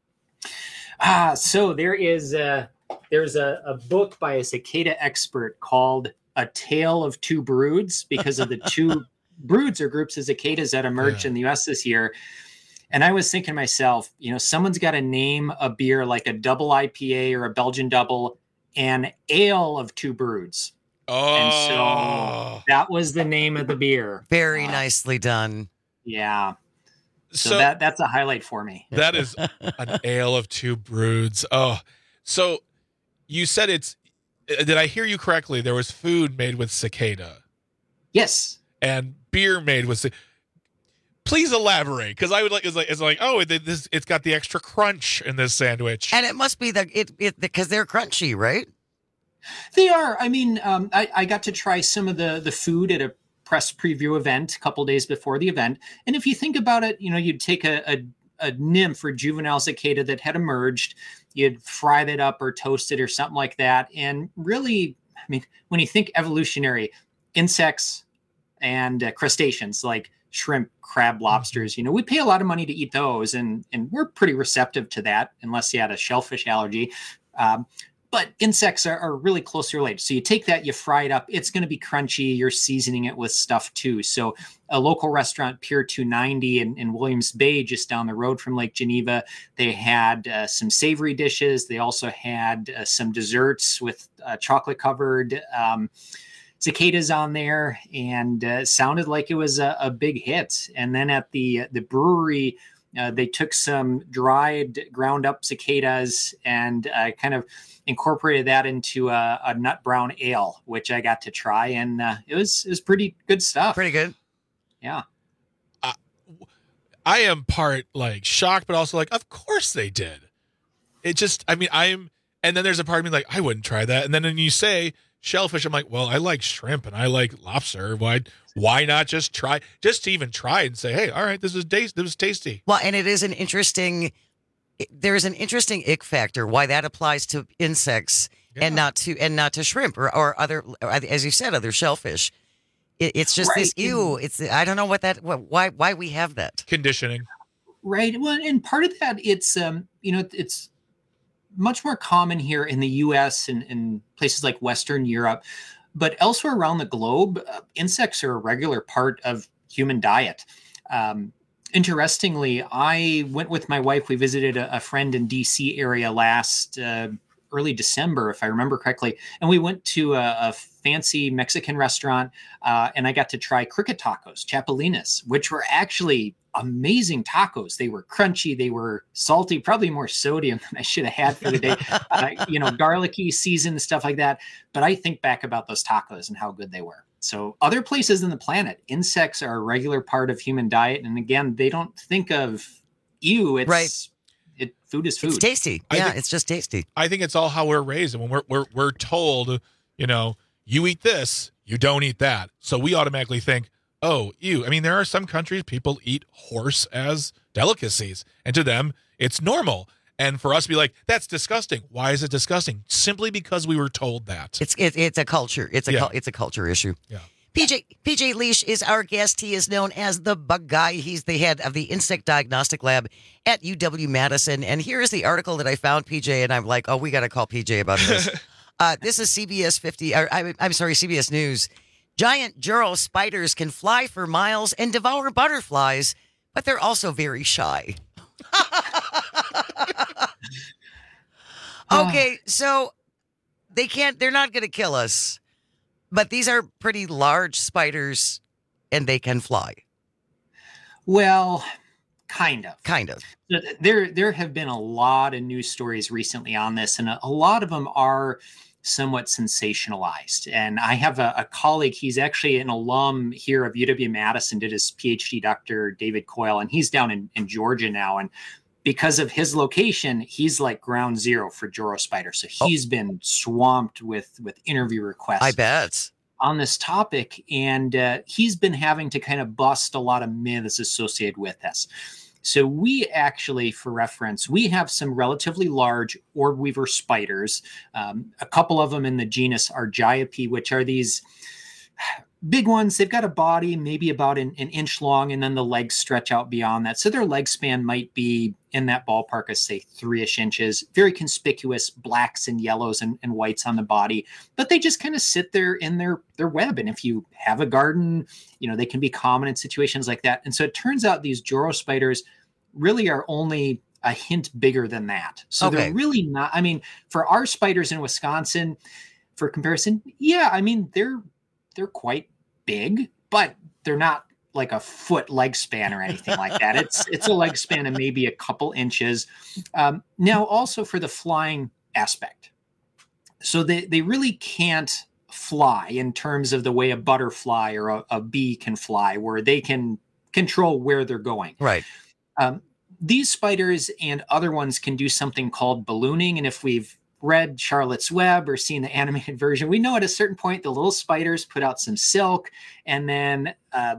So there's a book by a cicada expert called A Tale of Two Broods, because of the two broods or groups of cicadas that emerged in the U.S. this year. And I was thinking to myself, someone's got to name a beer like a double IPA or a Belgian double an ale of two broods. Oh. And so that was the name of the beer. Very nicely done. Yeah. So that's a highlight for me. That is an ale of two broods. Oh, so you said did I hear you correctly? There was food made with cicada. Yes. And beer made with cicada. Please elaborate, because I would like it's like it's got the extra crunch in this sandwich, and it must be because they're crunchy, right? They are. I mean, I got to try some of the food at a press preview event a couple days before the event, and if you think about it, you'd take a nymph or juvenile cicada that had emerged, you'd fry that up or toast it or something like that, and really, I mean, when you think evolutionary, insects and crustaceans like shrimp, crab, lobsters, we pay a lot of money to eat those, and we're pretty receptive to that unless you had a shellfish allergy. But insects are really closely related. So you take that, you fry it up, it's going to be crunchy. You're seasoning it with stuff too. So a local restaurant, Pier 290 in Williams Bay, just down the road from Lake Geneva, they had some savory dishes. They also had some desserts with chocolate covered cicadas on there, and sounded like it was a big hit. And then at the brewery, they took some dried, ground up cicadas and kind of incorporated that into a nut brown ale, which I got to try, and it was pretty good stuff. Pretty good. Yeah. I am part like shocked, but also like, of course they did. It just, I mean, and then there's a part of me like, I wouldn't try that. And then when you say shellfish, I'm like, well, I like shrimp and I like lobster. Why Why not just try, just to even try and say, hey, all right, this was tasty. Well, and it is there's an interesting ick factor why that applies to insects and not to shrimp or other, as you said, other shellfish. It's just this ew. I don't know why we have that conditioning. Right. Well, and part of that, it's it's much more common here in the U.S. and in places like Western Europe, but elsewhere around the globe, insects are a regular part of human diet. Interestingly, I went with my wife. We visited a friend in D.C. area last early December, if I remember correctly, and we went to a fancy Mexican restaurant, and I got to try cricket tacos, chapulines, which were actually amazing tacos. They were crunchy, they were salty, probably more sodium than I should have had for the day. Garlicky, seasoned, stuff like that. But I think back about those tacos and how good they were. So other places in the planet, insects are a regular part of human diet. And again, they don't think of ew. It's right. Food is food. It's tasty. Yeah, it's just tasty. I think it's all how we're raised. And when we're told, you eat this, you don't eat that. So we automatically think, oh, ew. I mean, there are some countries people eat horse as delicacies, and to them, it's normal. And for us to be like, that's disgusting. Why is it disgusting? Simply because we were told that. It's a culture. It's a culture issue. Yeah. PJ Leish is our guest. He is known as the Bug Guy. He's the head of the Insect Diagnostic Lab at UW-Madison. And here is the article that I found, PJ, and I'm like, oh, we got to call PJ about this. This is CBS News. Giant Juro spiders can fly for miles and devour butterflies, but they're also very shy. Okay, so they're not going to kill us, but these are pretty large spiders and they can fly. Well, kind of. Kind of. There have been a lot of news stories recently on this, and a lot of them are somewhat sensationalized. And I have a colleague, he's actually an alum here of UW-Madison, did his PhD, Dr. David Coyle, and he's down in Georgia now. And because of his location, he's like ground zero for Juro spiders. So he's been swamped with interview requests. I bet. On this topic. And he's been having to kind of bust a lot of myths associated with this. So we actually, for reference, we have some relatively large orb weaver spiders, a couple of them in the genus Argiope, which are these big ones. They've got a body maybe about an inch long, and then the legs stretch out beyond that. So their leg span might be in that ballpark of, say, 3-ish inches. Very conspicuous blacks and yellows and whites on the body. But they just kind of sit there in their web. And if you have a garden, they can be common in situations like that. And so it turns out these Juro spiders really are only a hint bigger than that. So they're really not, for our spiders in Wisconsin, for comparison, they're quite big, but they're not like a foot leg span or anything like that. It's a leg span of maybe a couple inches. Now, also for the flying aspect. So they really can't fly in terms of the way a butterfly or a bee can fly, where they can control where they're going. Right. These spiders and other ones can do something called ballooning. And if we've read Charlotte's Web or seen the animated version, we know at a certain point the little spiders put out some silk, and then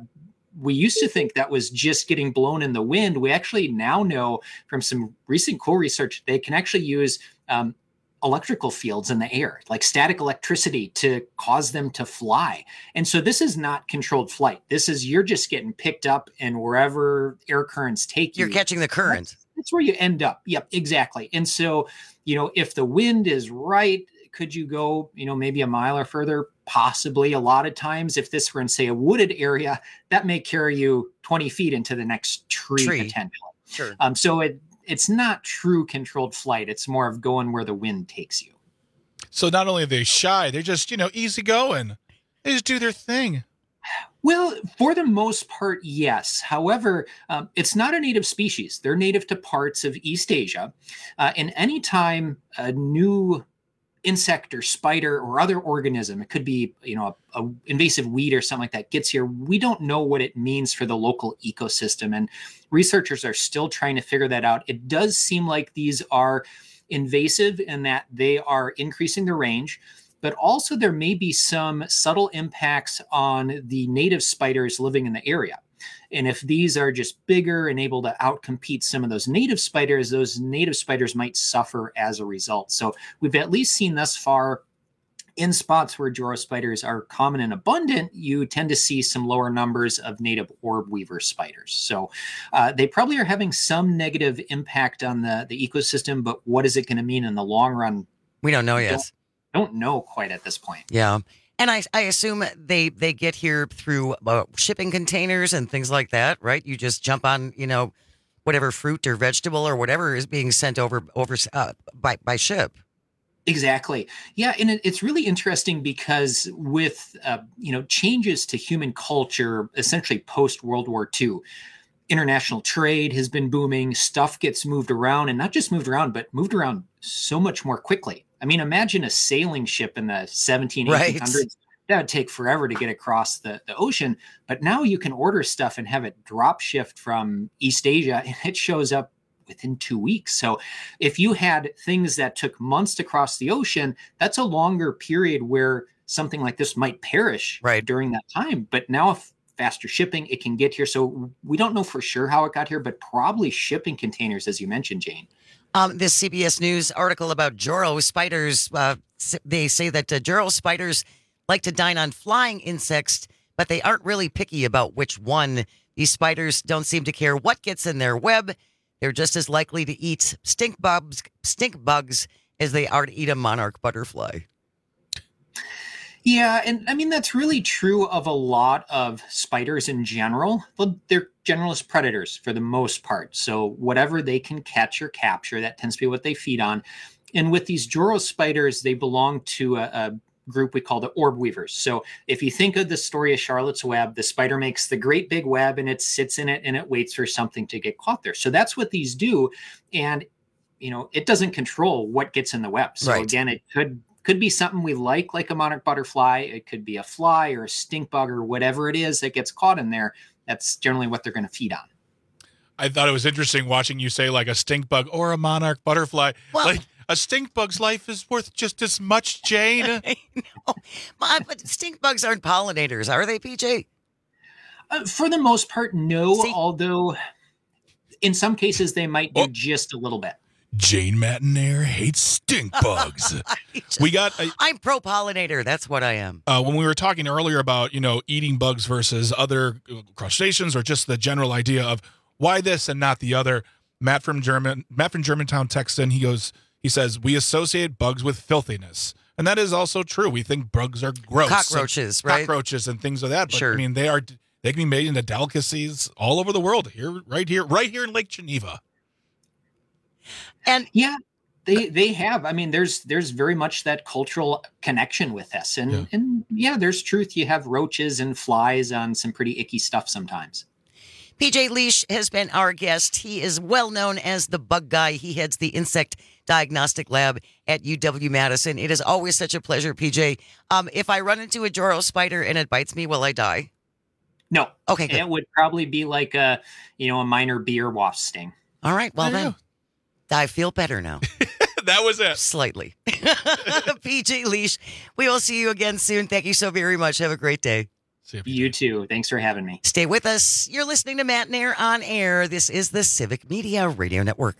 we used to think that was just getting blown in the wind. We actually now know from some recent cool research they can actually use electrical fields in the air, like static electricity, to cause them to fly. And so this is not controlled flight. This is, you're just getting picked up, and wherever air currents take you, you're catching the current. That's where you end up. Yep, exactly. And so, if the wind is right, could you go, maybe a mile or further? Possibly. A lot of times, if this were in, say, a wooded area, that may carry you 20 feet into the next tree. Potentially. Sure. So it's not true controlled flight. It's more of going where the wind takes you. So not only are they shy, they're just, easy going. They just do their thing. Well, for the most part, yes. However, it's not a native species. They're native to parts of East Asia. And anytime a new insect or spider or other organism, it could be, a invasive weed or something like that, gets here, we don't know what it means for the local ecosystem. And researchers are still trying to figure that out. It does seem like these are invasive in that they are increasing their range. but also there may be some subtle impacts on the native spiders living in the area. And if these are just bigger and able to outcompete some of those native spiders might suffer as a result. So we've at least seen thus far, in spots where Joro spiders are common and abundant, you tend to see some lower numbers of native orb weaver spiders. So they probably are having some negative impact on the ecosystem, but what is it going to mean in the long run? We don't know yet. Don't know quite at this point. Yeah. And I assume they get here through shipping containers and things like that, right? You just jump on, whatever fruit or vegetable or whatever is being sent over by ship. Exactly. Yeah. And it's really interesting because with, changes to human culture, essentially post World War II, international trade has been booming. Stuff gets moved around, and not just moved around, but moved around so much more quickly. I mean, imagine a sailing ship in the 1800s. That would take forever to get across the ocean. But now you can order stuff and have it drop shipped from East Asia, and it shows up within 2 weeks. So if you had things that took months to cross the ocean, that's a longer period where something like this might perish during that time. But now if faster shipping, it can get here. So we don't know for sure how it got here, but probably shipping containers, as you mentioned, Jane. This CBS News article about Joro spiders, they say that Joro spiders like to dine on flying insects, but they aren't really picky about which one. These spiders don't seem to care what gets in their web. They're just as likely to eat stink bugs as they are to eat a monarch butterfly. Yeah, and I mean, that's really true of a lot of spiders in general. Well, they're generalist predators for the most part. So whatever they can catch or capture, that tends to be what they feed on. And with these Joro spiders, they belong to a group we call the orb weavers. So if you think of the story of Charlotte's Web, the spider makes the great big web and it sits in it and it waits for something to get caught there. So that's what these do. And, it doesn't control what gets in the web. So again, it could be something we like a monarch butterfly. It could be a fly or a stink bug or whatever it is that gets caught in there. That's generally what they're going to feed on. I thought it was interesting watching you say like a stink bug or a monarch butterfly. Well, like a stink bug's life is worth just as much, Jane. I know. But stink bugs aren't pollinators, are they, PJ? For the most part, no. Although in some cases they might do just a little bit. Jane Matinaire hates stink bugs. I'm pro pollinator. That's what I am. When we were talking earlier about, eating bugs versus other crustaceans, or just the general idea of why this and not the other, Matt from Germantown texts in. He says, we associate bugs with filthiness. And that is also true. We think bugs are gross. Cockroaches, right? Cockroaches and things like that. But sure. I mean, they can be made into delicacies all over the world. Right here in Lake Geneva. And yeah, they have. I mean, there's very much that cultural connection with this. And there's truth. You have roaches and flies on some pretty icky stuff sometimes. PJ Leash has been our guest. He is well known as the bug guy. He heads the insect diagnostic lab at UW-Madison. It is always such a pleasure, PJ. If I run into a Joro spider and it bites me, will I die? No. Okay, good. It would probably be like a minor bee or wasp sting. All right. Well, then I feel better now. That was it. Slightly. PJ Leash, we will see you again soon. Thank you so very much. Have a great day. You too. Thanks for having me. Stay with us. You're listening to Matt Nair on Air. This is the Civic Media Radio Network.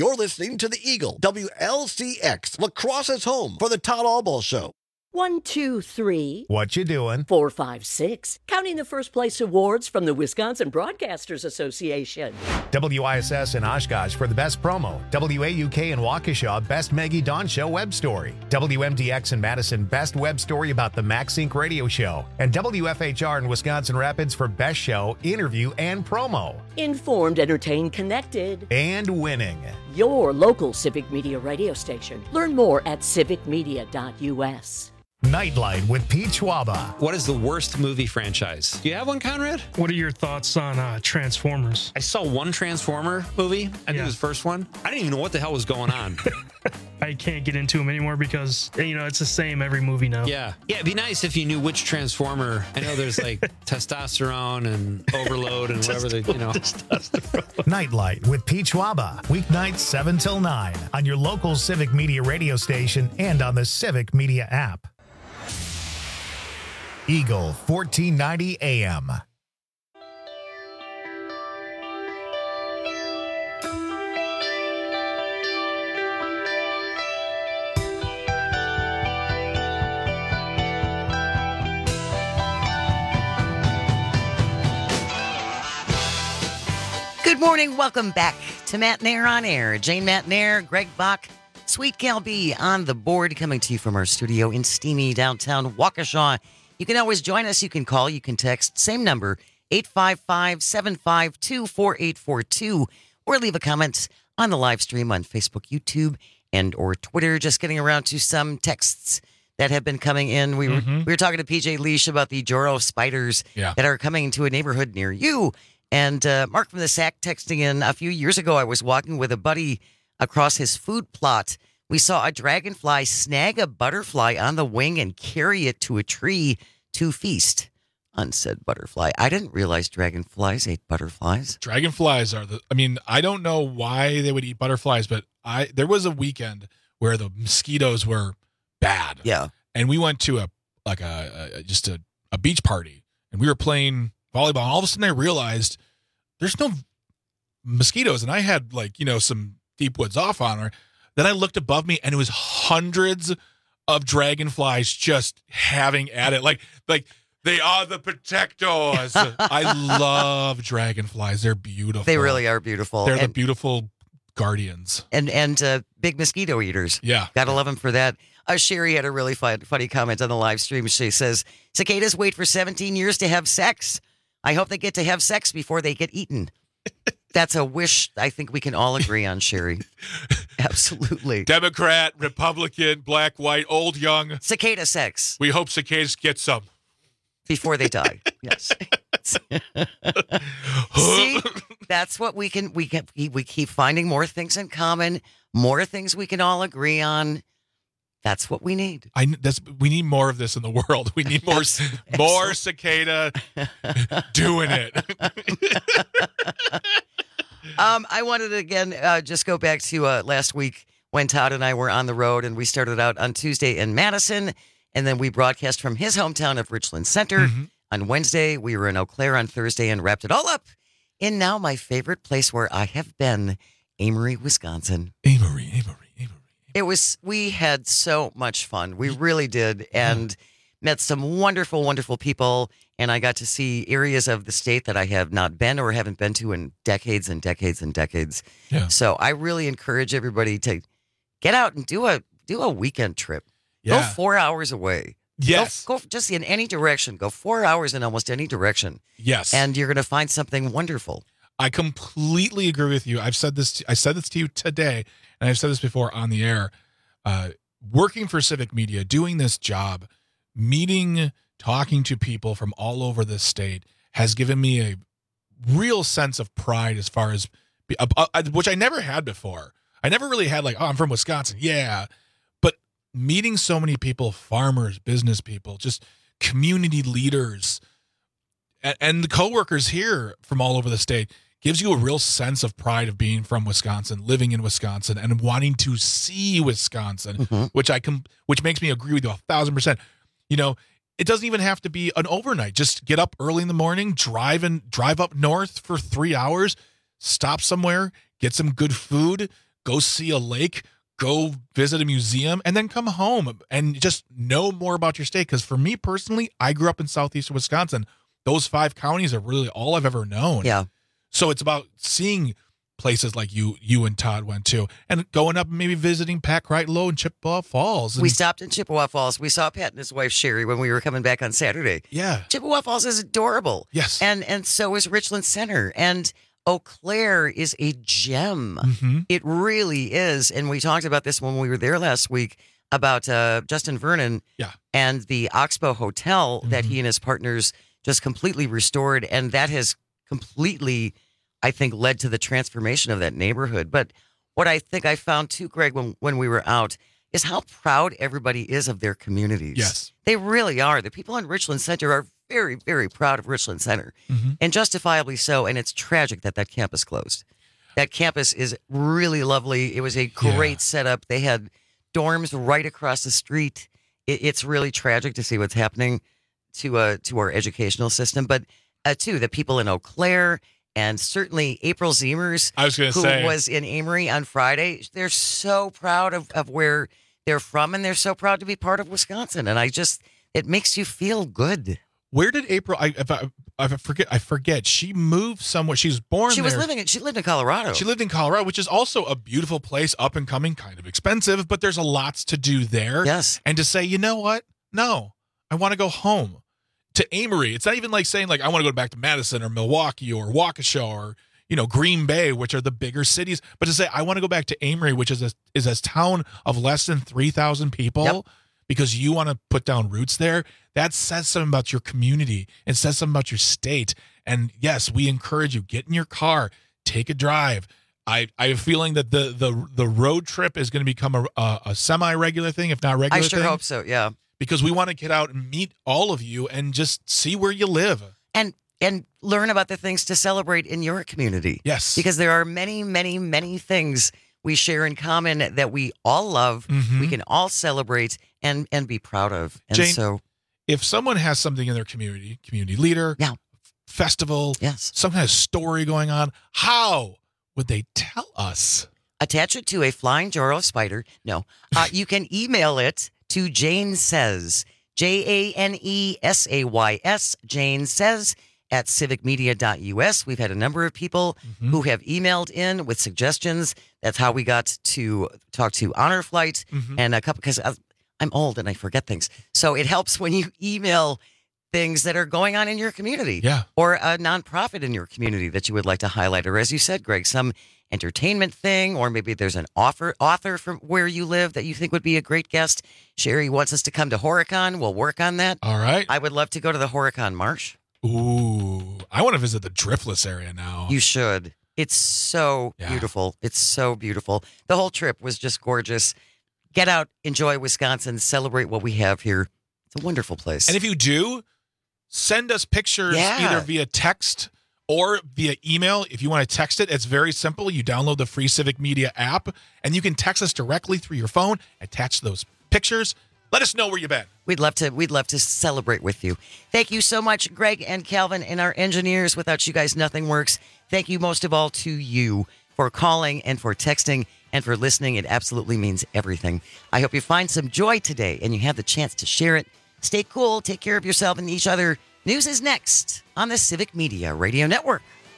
You're listening to the Eagle, WLCX, lacrosse's home for the Todd Albaugh Show. 1, 2, 3. What you doing? 4, 5, 6. Counting the first place awards from the Wisconsin Broadcasters Association. WISS in Oshkosh for the best promo. WAUK in Waukesha, best Maggie Dawn Show web story. WMDX in Madison, best web story about the MaxSync radio show. And WFHR in Wisconsin Rapids for best show, interview, and promo. Informed, entertained, connected. And winning. Your local Civic Media radio station. Learn more at civicmedia.us. Nightlight with Pete Schwaba. What is the worst movie franchise? Do you have one, Conrad? What are your thoughts on Transformers? I saw one Transformer movie. I think it was the first one. I didn't even know what the hell was going on. I can't get into them anymore because, it's the same every movie now. Yeah, it'd be nice if you knew which Transformer. I know there's like testosterone and overload and whatever Nightlight with Pete Schwaba. Weeknights 7 till 9 on your local Civic Media radio station and on the Civic Media app. Eagle 1490 AM. Good morning. Welcome back to Matt Nair on Air. Jane Matt Nair, Greg Bach, Sweet Gal B on the board, coming to you from our studio in steamy downtown Waukesha. You can always join us. You can call. You can text. Same number, 855-752-4842, or leave a comment on the live stream on Facebook, YouTube, and or Twitter. Just getting around to some texts that have been coming in. We were talking to PJ Leash about the Joro spiders that are coming to a neighborhood near you. And Mark from the SAC texting in, a few years ago, I was walking with a buddy across his food plot. We saw a dragonfly snag a butterfly on the wing and carry it to a tree to feast on said butterfly. I didn't realize dragonflies ate butterflies. Dragonflies are I don't know why they would eat butterflies, but there was a weekend where the mosquitoes were bad. Yeah. And we went to a beach party, and we were playing volleyball. And all of a sudden I realized there's no mosquitoes, and I had some Deep Woods off on her. Then I looked above me, and it was hundreds of dragonflies just having at it. Like they are the protectors. I love dragonflies. They're beautiful. They really are beautiful. They're the beautiful guardians. And big mosquito eaters. Yeah. Gotta love them for that. Sherry had a really funny comment on the live stream. She says, cicadas wait for 17 years to have sex. I hope they get to have sex before they get eaten. That's a wish I think we can all agree on, Sherry. Absolutely. Democrat, Republican, black, white, old, young. Cicada sex. We hope cicadas get some. Before they die. Yes. See, that's what we keep finding more things in common, more things we can all agree on. That's what we need. We need more of this in the world. We need more cicada doing it. I wanted to, again, just go back to last week when Todd and I were on the road, and we started out on Tuesday in Madison, and then we broadcast from his hometown of Richland Center. On Wednesday, we were in Eau Claire on Thursday and wrapped it all up in now my favorite place where I have been, Amory, Wisconsin. Amory. We had so much fun. We really did. And met some wonderful, wonderful people. And I got to see areas of the state that I have not been or haven't been to in decades and decades and decades. Yeah. So I really encourage everybody to get out and do a weekend trip. Yeah. Go 4 hours away. Yes. Go just in any direction. Go 4 hours in almost any direction. Yes. And you're going to find something wonderful. I completely agree with you. I said this to you today, and I've said this before on the air. Working for Civic Media, doing this job, talking to people from all over this state has given me a real sense of pride as far as, which I never had before. I never really had I'm from Wisconsin. Yeah. But meeting so many people, farmers, business people, just community leaders, and the coworkers here from all over the state gives you a real sense of pride of being from Wisconsin, living in Wisconsin, and wanting to see Wisconsin, which makes me agree with you 1,000%. It doesn't even have to be an overnight. Just get up early in the morning, drive up north for 3 hours, stop somewhere, get some good food, go see a lake, go visit a museum, and then come home and just know more about your state. Because for me personally, I grew up in southeastern Wisconsin. Those 5 counties are really all I've ever known. Yeah. So it's about seeing places like you and Todd went to, and going up and maybe visiting Pat Crichlow in Chippewa Falls. We stopped in Chippewa Falls. We saw Pat and his wife Sherry when we were coming back on Saturday. Yeah. Chippewa Falls is adorable. Yes. And so is Richland Center. And Eau Claire is a gem. Mm-hmm. It really is. And we talked about this when we were there last week about Justin Vernon and the Oxbow Hotel that he and his partners just completely restored. And that has completely, I think, led to the transformation of that neighborhood. But what I think I found too, Greg, when we were out, is how proud everybody is of their communities. Yes. They really are. The people in Richland Center are very, very proud of Richland Center, and justifiably so. And it's tragic that campus closed. That campus is really lovely. It was a great setup. They had dorms right across the street. It's really tragic to see what's happening to our educational system. But too, the people in Eau Claire, and certainly April Ziemers, who was in Amory on Friday, they're so proud of where they're from, and they're so proud to be part of Wisconsin. And it makes you feel good. Where did April? I forget. She moved somewhere. She was born. She lived in Colorado. She lived in Colorado, which is also a beautiful place, up and coming, kind of expensive, but there's a lots to do there. Yes. And to say, you know what? No, I want to go home to Amory. It's not even like saying I want to go back to Madison or Milwaukee or Waukesha or Green Bay, which are the bigger cities, but to say I want to go back to Amory, which is a town of less than 3,000 people. Because you want to put down roots there, that says something about your community. It says something about your state. And yes, we encourage you, get in your car, take a drive. I have a feeling that the road trip is going to become a semi-regular thing, if not regular. I sure hope so, yeah. Because we want to get out and meet all of you and just see where you live. And learn about the things to celebrate in your community. Yes. Because there are many, many, many things we share in common that we all love, we can all celebrate and be proud of. And Jane, so if someone has something in their community leader, festival, some kind of story going on, how would they tell us? Attach it to a flying Joro spider. No. You can email it to Jane Says, JANESAYS, Jane Says, at civicmedia.us. We've had a number of people who have emailed in with suggestions. That's how we got to talk to Honor Flight and a couple, because I'm old and I forget things. So it helps when you email things that are going on in your community or a nonprofit in your community that you would like to highlight. Or as you said, Greg, some entertainment thing, or maybe there's an author from where you live that you think would be a great guest. Sherry wants us to come to Horicon. We'll work on that. All right. I would love to go to the Horicon Marsh. Ooh, I want to visit the Driftless area now. You should. It's so beautiful. It's so beautiful. The whole trip was just gorgeous. Get out, enjoy Wisconsin, celebrate what we have here. It's a wonderful place. And if you do, send us pictures either via text or via email. If you want to text it, it's very simple. You download the free Civic Media app, and you can text us directly through your phone, attach those pictures. Let us know where you've been. We'd love to celebrate with you. Thank you so much, Greg and Calvin and our engineers. Without you guys, nothing works. Thank you most of all to you for calling and for texting and for listening. It absolutely means everything. I hope you find some joy today and you have the chance to share it. Stay cool. Take care of yourself and each other. News is next on the Civic Media Radio Network.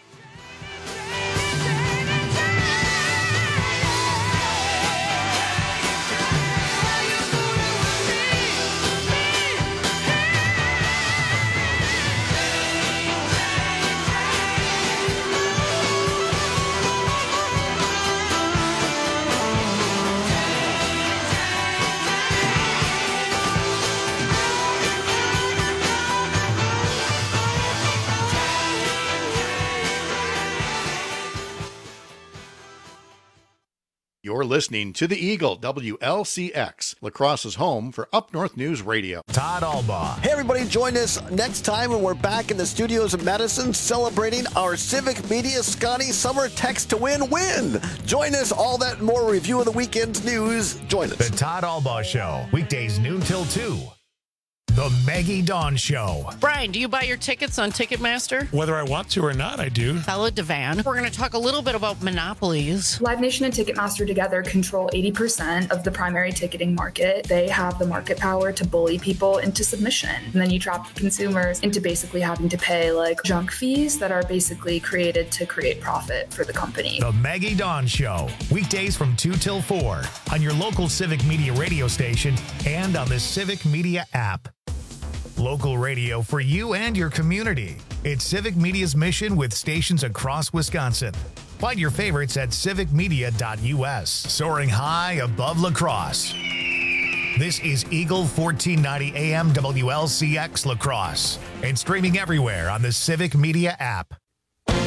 You're listening to the Eagle, WLCX, La Crosse's home for Up North News Radio. Todd Albaugh. Hey, everybody, join us next time when we're back in the studios of Madison celebrating our Civic Media Scotty Summer Text to Win. Join us, all that and more review of the weekend's news. Join us. The Todd Albaugh Show, weekdays noon till 2. The Maggie Dawn Show. Brian, do you buy your tickets on Ticketmaster? Whether I want to or not, I do. Hello, Devan. We're going to talk a little bit about monopolies. Live Nation and Ticketmaster together control 80% of the primary ticketing market. They have the market power to bully people into submission. And then you trap consumers into basically having to pay like junk fees that are basically created to create profit for the company. The Maggie Dawn Show. Weekdays from 2 till 4 on your local Civic Media radio station and on the Civic Media app. Local radio for you and your community. It's Civic Media's mission with stations across Wisconsin. Find your favorites at civicmedia.us. Soaring high above La Crosse. This is Eagle 1490 AM WLCX La Crosse and streaming everywhere on the Civic Media app.